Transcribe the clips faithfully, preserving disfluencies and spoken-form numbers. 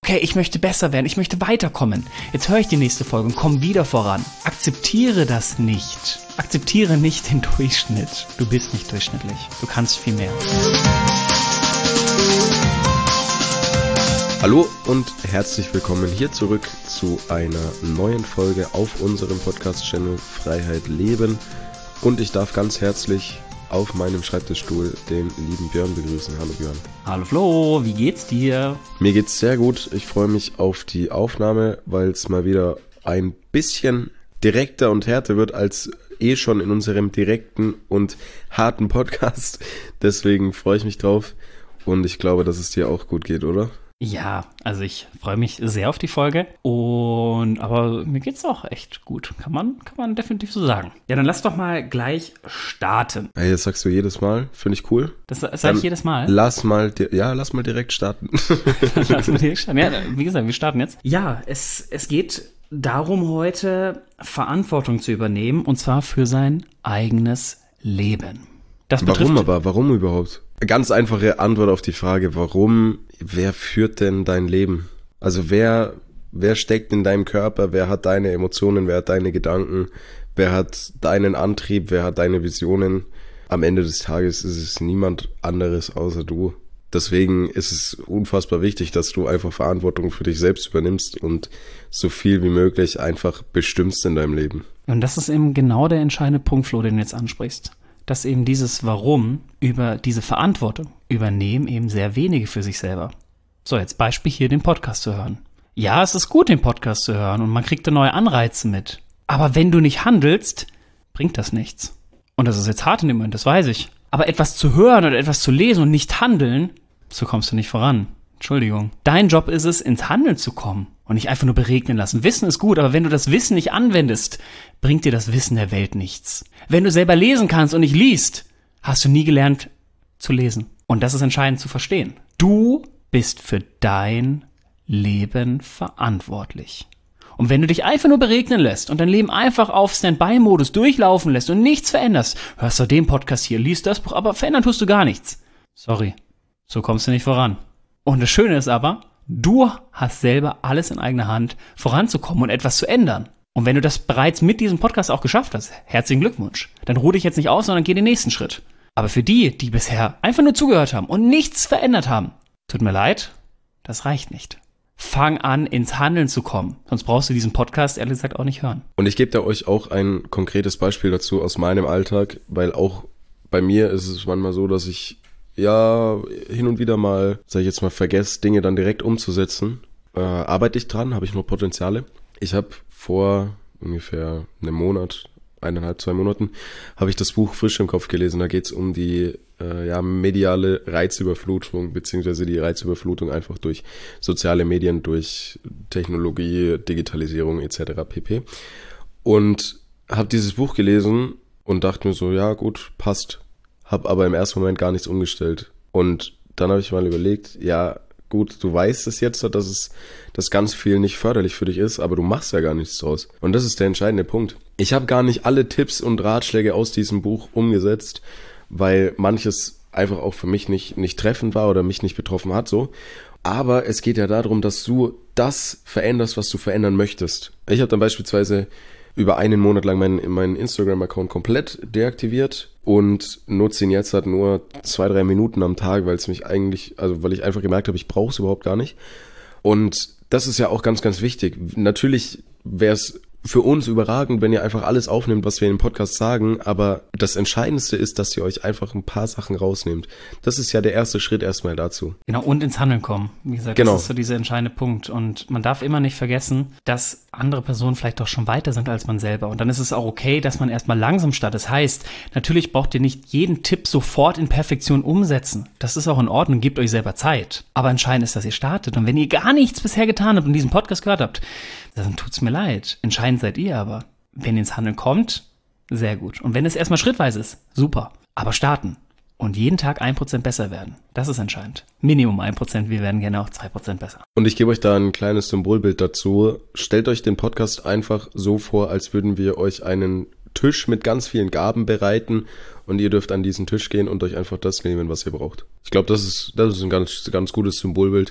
okay, ich möchte besser werden, ich möchte weiterkommen. Jetzt höre ich die nächste Folge und komme wieder voran. Akzeptiere das nicht. Akzeptiere nicht den Durchschnitt. Du bist nicht durchschnittlich. Du kannst viel mehr. Hallo und herzlich willkommen hier zurück zu einer neuen Folge auf unserem Podcast-Channel Freiheit Leben. Und ich darf ganz herzlich auf meinem Schreibtischstuhl den lieben Björn begrüßen. Hallo Björn. Hallo Flo, wie geht's dir? Mir geht's sehr gut. Ich freue mich auf die Aufnahme, weil es mal wieder ein bisschen direkter und härter wird als eh schon in unserem direkten und harten Podcast. Deswegen freue ich mich drauf und ich glaube, dass es dir auch gut geht, oder? Ja, also ich freue mich sehr auf die Folge und aber mir geht's auch echt gut. Kann man, kann man definitiv so sagen. Ja, dann lass doch mal gleich starten. Hey, das sagst du jedes Mal, finde ich cool. Das sage ich jedes Mal. Lass mal, ja, lass mal direkt starten. Lass mal direkt starten. Ja, wie gesagt, wir starten jetzt. Ja, es, es geht darum, heute Verantwortung zu übernehmen und zwar für sein eigenes Leben. Das betrifft, warum aber? Warum überhaupt? Ganz einfache Antwort auf die Frage, warum, wer führt denn dein Leben? Also wer, wer steckt in deinem Körper, wer hat deine Emotionen, wer hat deine Gedanken, wer hat deinen Antrieb, wer hat deine Visionen? Am Ende des Tages ist es niemand anderes außer du. Deswegen ist es unfassbar wichtig, dass du einfach Verantwortung für dich selbst übernimmst und so viel wie möglich einfach bestimmst in deinem Leben. Und das ist eben genau der entscheidende Punkt, Flo, den du jetzt ansprichst. Dass eben dieses Warum über diese Verantwortung übernehmen eben sehr wenige für sich selber. So, jetzt Beispiel hier den Podcast zu hören. Ja, es ist gut, den Podcast zu hören und man kriegt da neue Anreize mit. Aber wenn du nicht handelst, bringt das nichts. Und das ist jetzt hart in dem Moment, das weiß ich. Aber etwas zu hören oder etwas zu lesen und nicht handeln, so kommst du nicht voran. Entschuldigung. Dein Job ist es, ins Handeln zu kommen und nicht einfach nur beregnen lassen. Wissen ist gut, aber wenn du das Wissen nicht anwendest, bringt dir das Wissen der Welt nichts. Wenn du selber lesen kannst und nicht liest, hast du nie gelernt zu lesen. Und das ist entscheidend zu verstehen. Du bist für dein Leben verantwortlich. Und wenn du dich einfach nur beregnen lässt und dein Leben einfach auf Standby-Modus durchlaufen lässt und nichts veränderst, hörst du den Podcast hier, liest das Buch, aber verändern tust du gar nichts. Sorry, so kommst du nicht voran. Und das Schöne ist aber, du hast selber alles in eigener Hand, voranzukommen und etwas zu ändern. Und wenn du das bereits mit diesem Podcast auch geschafft hast, herzlichen Glückwunsch. Dann ruh dich jetzt nicht aus, sondern geh den nächsten Schritt. Aber für die, die bisher einfach nur zugehört haben und nichts verändert haben, tut mir leid, das reicht nicht. Fang an, ins Handeln zu kommen. Sonst brauchst du diesen Podcast ehrlich gesagt auch nicht hören. Und ich gebe da euch auch ein konkretes Beispiel dazu aus meinem Alltag, weil auch bei mir ist es manchmal so, dass ich ja hin und wieder mal, sag ich jetzt mal, vergesse, Dinge dann direkt umzusetzen. Äh, arbeite ich dran, habe ich noch Potenziale. Ich habe vor ungefähr einem Monat, eineinhalb, zwei Monaten, habe ich das Buch Frisch im Kopf gelesen. Da geht es um die äh, ja, mediale Reizüberflutung, beziehungsweise die Reizüberflutung einfach durch soziale Medien, durch Technologie, Digitalisierung et cetera pp. Und habe dieses Buch gelesen und dachte mir so, ja gut, passt. Habe aber im ersten Moment gar nichts umgestellt. Und dann habe ich mal überlegt, ja gut, du weißt es jetzt, dass es dass ganz viel nicht förderlich für dich ist, aber du machst ja gar nichts draus. Und das ist der entscheidende Punkt. Ich habe gar nicht alle Tipps und Ratschläge aus diesem Buch umgesetzt, weil manches einfach auch für mich nicht, nicht treffend war oder mich nicht betroffen hat, so. Aber es geht ja darum, dass du das veränderst, was du verändern möchtest. Ich habe dann beispielsweise über einen Monat lang meinen, meinen Instagram-Account komplett deaktiviert und nutze ihn jetzt halt nur zwei, drei Minuten am Tag, weil es mich eigentlich, also weil ich einfach gemerkt habe, ich brauche es überhaupt gar nicht. Und das ist ja auch ganz, ganz wichtig. Natürlich wäre es für uns überragend, wenn ihr einfach alles aufnehmt, was wir in dem Podcast sagen, aber das Entscheidendste ist, dass ihr euch einfach ein paar Sachen rausnehmt. Das ist ja der erste Schritt erstmal dazu. Genau, und ins Handeln kommen. Wie gesagt, genau. Das ist so dieser entscheidende Punkt. Und man darf immer nicht vergessen, dass andere Personen vielleicht doch schon weiter sind als man selber. Und dann ist es auch okay, dass man erstmal langsam startet. Das heißt, natürlich braucht ihr nicht jeden Tipp sofort in Perfektion umsetzen. Das ist auch in Ordnung, gebt euch selber Zeit. Aber entscheidend ist, dass ihr startet. Und wenn ihr gar nichts bisher getan habt und diesen Podcast gehört habt, dann tut's mir leid. Entscheidend seid ihr aber. Wenn ihr ins Handeln kommt, sehr gut. Und wenn es erstmal schrittweise ist, super. Aber starten. Und jeden Tag ein Prozent besser werden. Das ist entscheidend. Minimum ein Prozent, wir werden gerne auch zwei Prozent besser. Und ich gebe euch da ein kleines Symbolbild dazu. Stellt euch den Podcast einfach so vor, als würden wir euch einen Tisch mit ganz vielen Gaben bereiten und ihr dürft an diesen Tisch gehen und euch einfach das nehmen, was ihr braucht. Ich glaube, das ist, das ist ein ganz, ganz gutes Symbolbild,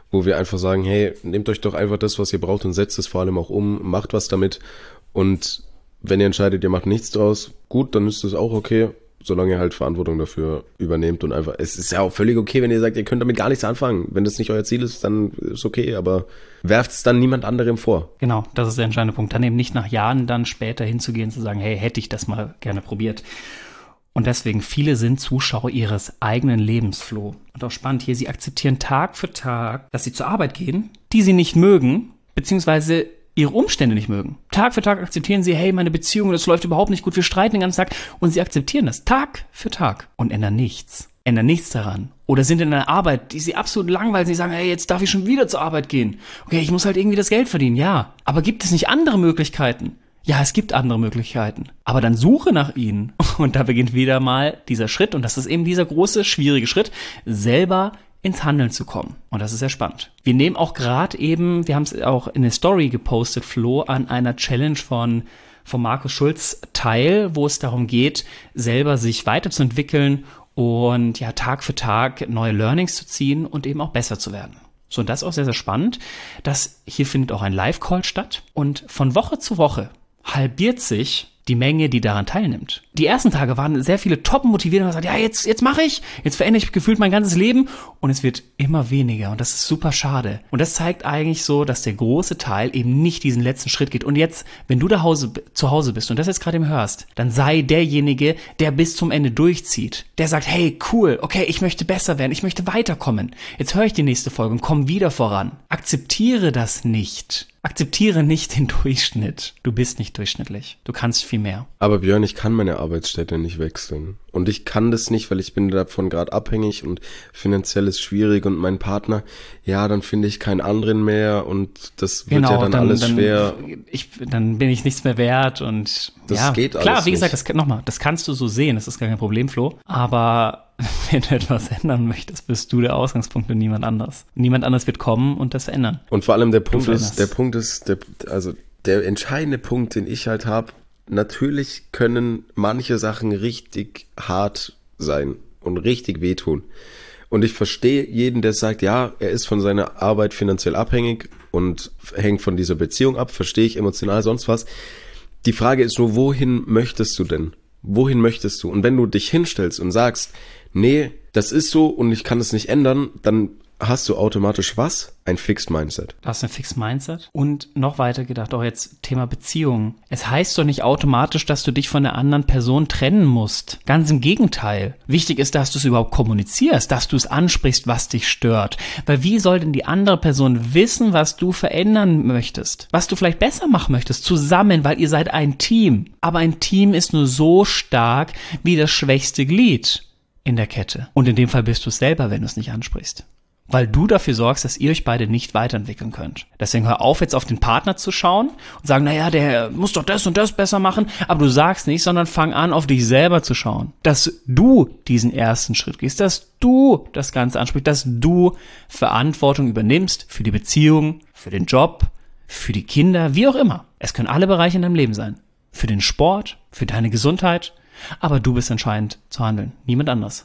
wo wir einfach sagen, hey, nehmt euch doch einfach das, was ihr braucht und setzt es vor allem auch um, macht was damit und wenn ihr entscheidet, ihr macht nichts draus, gut, dann ist das auch okay, solange ihr halt Verantwortung dafür übernehmt und einfach, es ist ja auch völlig okay, wenn ihr sagt, ihr könnt damit gar nichts anfangen. Wenn das nicht euer Ziel ist, dann ist okay, aber werft es dann niemand anderem vor. Genau, das ist der entscheidende Punkt. Dann eben nicht nach Jahren dann später hinzugehen, zu sagen, hey, hätte ich das mal gerne probiert. Und deswegen, viele sind Zuschauer ihres eigenen Lebens, Flo. Und auch spannend hier, sie akzeptieren Tag für Tag, dass sie zur Arbeit gehen, die sie nicht mögen, beziehungsweise ihre Umstände nicht mögen. Tag für Tag akzeptieren sie, hey, meine Beziehung, das läuft überhaupt nicht gut, wir streiten den ganzen Tag. Und sie akzeptieren das Tag für Tag und ändern nichts. Ändern nichts daran. Oder sind in einer Arbeit, die sie absolut langweilt. Sie sagen, hey, jetzt darf ich schon wieder zur Arbeit gehen. Okay, ich muss halt irgendwie das Geld verdienen. Ja, aber gibt es nicht andere Möglichkeiten? Ja, es gibt andere Möglichkeiten. Aber dann suche nach ihnen. Und da beginnt wieder mal dieser Schritt. Und das ist eben dieser große, schwierige Schritt, selber ins Handeln zu kommen. Und das ist sehr spannend. Wir nehmen auch gerade eben, wir haben es auch in der Story gepostet, Flo, an einer Challenge von, von Markus Schulz teil, wo es darum geht, selber sich weiterzuentwickeln und ja, Tag für Tag neue Learnings zu ziehen und eben auch besser zu werden. So, und das ist auch sehr, sehr spannend. Das, hier findet auch ein Live-Call statt. Und von Woche zu Woche halbiert sich die Menge, die daran teilnimmt. Die ersten Tage waren sehr viele top motiviert und haben gesagt, ja, jetzt, jetzt mache ich, jetzt verändere ich gefühlt mein ganzes Leben und es wird immer weniger und das ist super schade. Und das zeigt eigentlich so, dass der große Teil eben nicht diesen letzten Schritt geht. Und jetzt, wenn du da Hause, zu Hause bist und das jetzt gerade eben hörst, dann sei derjenige, der bis zum Ende durchzieht. Der sagt, hey, cool, okay, ich möchte besser werden, ich möchte weiterkommen. Jetzt höre ich die nächste Folge und komme wieder voran. Akzeptiere das nicht. Akzeptiere nicht den Durchschnitt. Du bist nicht durchschnittlich. Du kannst viel mehr. Aber Björn, ich kann meine Arbeitsstätte nicht wechseln. Und ich kann das nicht, weil ich bin davon gerade abhängig und finanziell ist schwierig und mein Partner, ja, dann finde ich keinen anderen mehr und das wird genau, ja dann, dann alles dann, schwer. Ich, dann bin ich nichts mehr wert und das ja, geht alles klar, wie gesagt, nicht. das nochmal, das kannst du so sehen, das ist gar kein Problem, Flo. Aber wenn du etwas ändern möchtest, bist du der Ausgangspunkt und niemand anders. Niemand anders wird kommen und das ändern. Und vor allem der Punkt ist, der Punkt ist, der, also der entscheidende Punkt, den ich halt habe, natürlich können manche Sachen richtig hart sein und richtig wehtun. Und ich verstehe jeden, der sagt, ja, er ist von seiner Arbeit finanziell abhängig und hängt von dieser Beziehung ab, verstehe ich, emotional, sonst was. Die Frage ist nur, wohin möchtest du denn? Wohin möchtest du? Und wenn du dich hinstellst und sagst, nee, das ist so und ich kann es nicht ändern, dann hast du automatisch was? Ein Fixed Mindset. Du hast ein Fixed Mindset und noch weiter gedacht, auch jetzt Thema Beziehungen. Es heißt doch nicht automatisch, dass du dich von der anderen Person trennen musst. Ganz im Gegenteil. Wichtig ist, dass du es überhaupt kommunizierst, dass du es ansprichst, was dich stört. Weil wie soll denn die andere Person wissen, was du verändern möchtest? Was du vielleicht besser machen möchtest? Zusammen, weil ihr seid ein Team. Aber ein Team ist nur so stark wie das schwächste Glied in der Kette. Und in dem Fall bist du es selber, wenn du es nicht ansprichst. Weil du dafür sorgst, dass ihr euch beide nicht weiterentwickeln könnt. Deswegen hör auf, jetzt auf den Partner zu schauen und sagen, naja, der muss doch das und das besser machen. Aber du sagst nicht, sondern fang an, auf dich selber zu schauen. Dass du diesen ersten Schritt gehst, dass du das Ganze ansprichst, dass du Verantwortung übernimmst für die Beziehung, für den Job, für die Kinder, wie auch immer. Es können alle Bereiche in deinem Leben sein. Für den Sport, für deine Gesundheit. Aber du bist entscheidend zu handeln, niemand anders.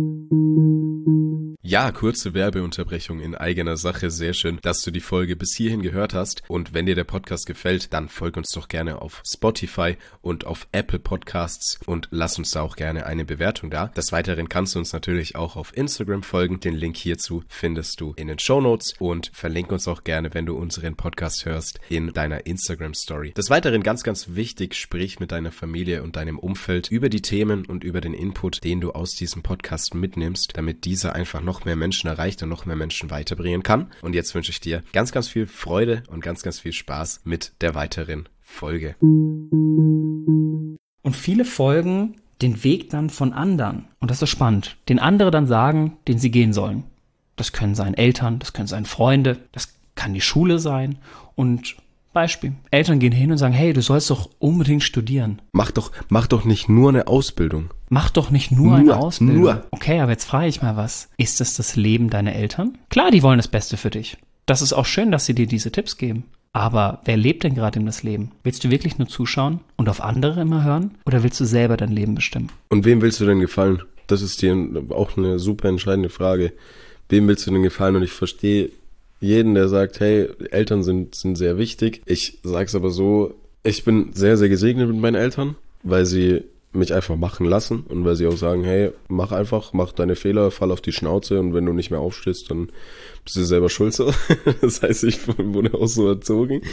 Ja, kurze Werbeunterbrechung in eigener Sache. Sehr schön, dass du die Folge bis hierhin gehört hast. Und wenn dir der Podcast gefällt, dann folg uns doch gerne auf Spotify und auf Apple Podcasts und lass uns da auch gerne eine Bewertung da. Des Weiteren kannst du uns natürlich auch auf Instagram folgen. Den Link hierzu findest du in den Shownotes und verlink uns auch gerne, wenn du unseren Podcast hörst, in deiner Instagram-Story. Des Weiteren ganz, ganz wichtig, sprich mit deiner Familie und deinem Umfeld über die Themen und über den Input, den du aus diesem Podcast mitnimmst, damit dieser einfach noch mehr Menschen erreicht und noch mehr Menschen weiterbringen kann. Und jetzt wünsche ich dir ganz, ganz viel Freude und ganz, ganz viel Spaß mit der weiteren Folge. Und viele folgen den Weg dann von anderen. Und das ist spannend. Den andere dann sagen, den sie gehen sollen. Das können sein Eltern, das können sein Freunde, das kann die Schule sein. Und Beispiel. Eltern gehen hin und sagen, hey, du sollst doch unbedingt studieren. Mach doch, mach doch nicht nur eine Ausbildung. Mach doch nicht nur, nur eine Ausbildung. Nur. Okay, aber jetzt frage ich mal was. Ist das das Leben deiner Eltern? Klar, die wollen das Beste für dich. Das ist auch schön, dass sie dir diese Tipps geben. Aber wer lebt denn gerade in das Leben? Willst du wirklich nur zuschauen und auf andere immer hören? Oder willst du selber dein Leben bestimmen? Und wem willst du denn gefallen? Das ist dir auch eine super entscheidende Frage. Wem willst du denn gefallen? Und ich verstehe jeden, der sagt, hey, Eltern sind, sind sehr wichtig. Ich sag's aber so, ich bin sehr, sehr gesegnet mit meinen Eltern, weil sie mich einfach machen lassen und weil sie auch sagen, hey, mach einfach, mach deine Fehler, fall auf die Schnauze und wenn du nicht mehr aufstehst, dann bist du selber schuld so. Das heißt, ich wurde auch so erzogen.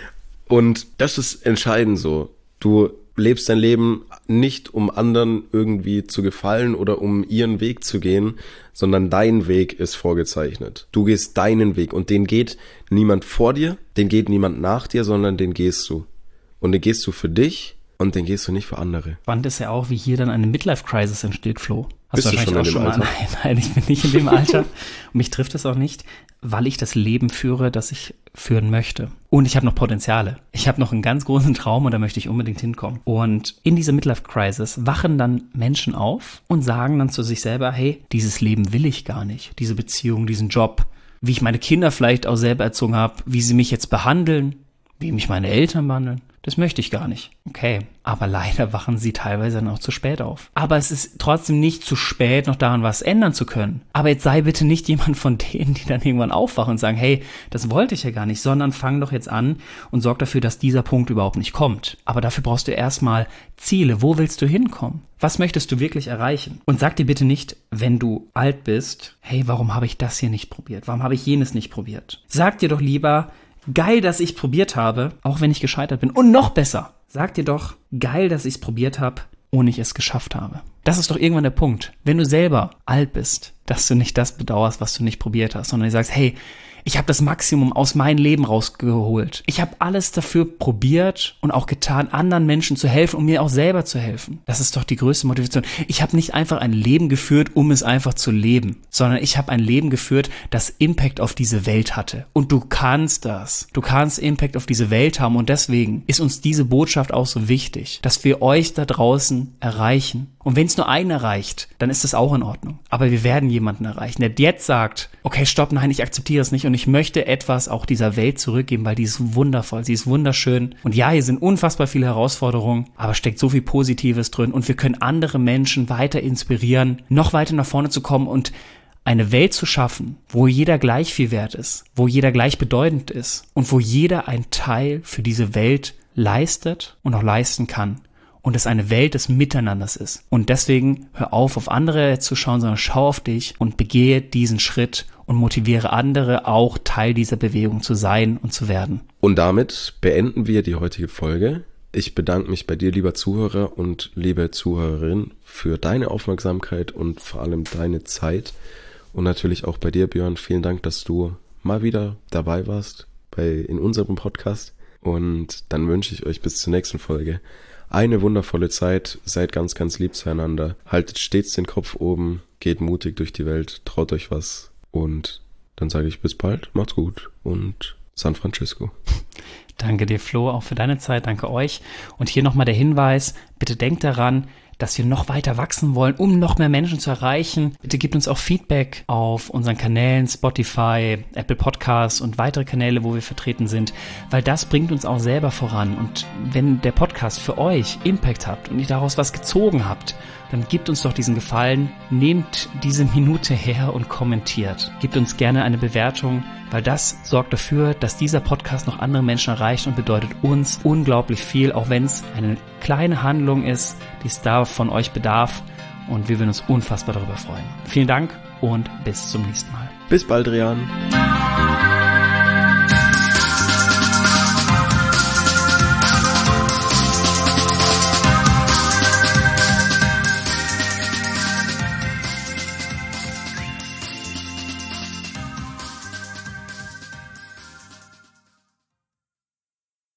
Und das ist entscheidend so. Du lebst dein Leben nicht, um anderen irgendwie zu gefallen oder um ihren Weg zu gehen, sondern dein Weg ist vorgezeichnet. Du gehst deinen Weg und den geht niemand vor dir, den geht niemand nach dir, sondern den gehst du. Und den gehst du für dich. Und den gehst du nicht für andere. Spannend ist ja auch, wie hier dann eine Midlife-Crisis entsteht, Flo. Hast Bist du wahrscheinlich du schon auch schon mal. Nein, nein, ich bin nicht in dem Alter. Und mich trifft es auch nicht, weil ich das Leben führe, das ich führen möchte. Und ich habe noch Potenziale. Ich habe noch einen ganz großen Traum und da möchte ich unbedingt hinkommen. Und in dieser Midlife-Crisis wachen dann Menschen auf und sagen dann zu sich selber, hey, dieses Leben will ich gar nicht. Diese Beziehung, diesen Job, wie ich meine Kinder vielleicht auch selber erzogen habe, wie sie mich jetzt behandeln, wie mich meine Eltern behandeln. Das möchte ich gar nicht. Okay, aber leider wachen sie teilweise dann auch zu spät auf. Aber es ist trotzdem nicht zu spät, noch daran was ändern zu können. Aber jetzt sei bitte nicht jemand von denen, die dann irgendwann aufwachen und sagen, hey, das wollte ich ja gar nicht, sondern fang doch jetzt an und sorg dafür, dass dieser Punkt überhaupt nicht kommt. Aber dafür brauchst du erstmal Ziele. Wo willst du hinkommen? Was möchtest du wirklich erreichen? Und sag dir bitte nicht, wenn du alt bist, hey, warum habe ich das hier nicht probiert? Warum habe ich jenes nicht probiert? Sag dir doch lieber, geil, dass ich probiert habe, auch wenn ich gescheitert bin. Und noch besser, sag dir doch, geil, dass ich es probiert habe, ohne ich es geschafft habe. Das ist doch irgendwann der Punkt. Wenn du selber alt bist, dass du nicht das bedauerst, was du nicht probiert hast, sondern du sagst, hey, ich habe das Maximum aus meinem Leben rausgeholt. Ich habe alles dafür probiert und auch getan, anderen Menschen zu helfen und mir auch selber zu helfen. Das ist doch die größte Motivation. Ich habe nicht einfach ein Leben geführt, um es einfach zu leben, sondern ich habe ein Leben geführt, das Impact auf diese Welt hatte. Und du kannst das. Du kannst Impact auf diese Welt haben und deswegen ist uns diese Botschaft auch so wichtig, dass wir euch da draußen erreichen. Und wenn es nur einen erreicht, dann ist das auch in Ordnung. Aber wir werden jemanden erreichen, der jetzt sagt, okay, stopp, nein, ich akzeptiere es nicht und ich möchte etwas auch dieser Welt zurückgeben, weil die ist wundervoll, sie ist wunderschön. Und ja, hier sind unfassbar viele Herausforderungen, aber steckt so viel Positives drin und wir können andere Menschen weiter inspirieren, noch weiter nach vorne zu kommen und eine Welt zu schaffen, wo jeder gleich viel wert ist, wo jeder gleich bedeutend ist und wo jeder einen Teil für diese Welt leistet und auch leisten kann. Und es eine Welt des Miteinanders ist. Und deswegen hör auf, auf andere zu schauen, sondern schau auf dich und begehe diesen Schritt und motiviere andere, auch Teil dieser Bewegung zu sein und zu werden. Und damit beenden wir die heutige Folge. Ich bedanke mich bei dir, lieber Zuhörer und liebe Zuhörerin, für deine Aufmerksamkeit und vor allem deine Zeit. Und natürlich auch bei dir, Björn. Vielen Dank, dass du mal wieder dabei warst bei in unserem Podcast. Und dann wünsche ich euch bis zur nächsten Folge eine wundervolle Zeit, seid ganz, ganz lieb zueinander, haltet stets den Kopf oben, geht mutig durch die Welt, traut euch was und dann sage ich bis bald, macht's gut und San Francisco. Danke dir, Flo, auch für deine Zeit, danke euch. Und hier nochmal der Hinweis, bitte denkt daran, dass wir noch weiter wachsen wollen, um noch mehr Menschen zu erreichen. Bitte gebt uns auch Feedback auf unseren Kanälen, Spotify, Apple Podcasts und weitere Kanäle, wo wir vertreten sind, weil das bringt uns auch selber voran. Und wenn der Podcast für euch Impact habt und ihr daraus was gezogen habt, dann gebt uns doch diesen Gefallen, nehmt diese Minute her und kommentiert. Gebt uns gerne eine Bewertung, weil das sorgt dafür, dass dieser Podcast noch andere Menschen erreicht und bedeutet uns unglaublich viel, auch wenn es eine kleine Handlung ist, die es da von euch bedarf. Und wir würden uns unfassbar darüber freuen. Vielen Dank und bis zum nächsten Mal. Bis bald, Rian.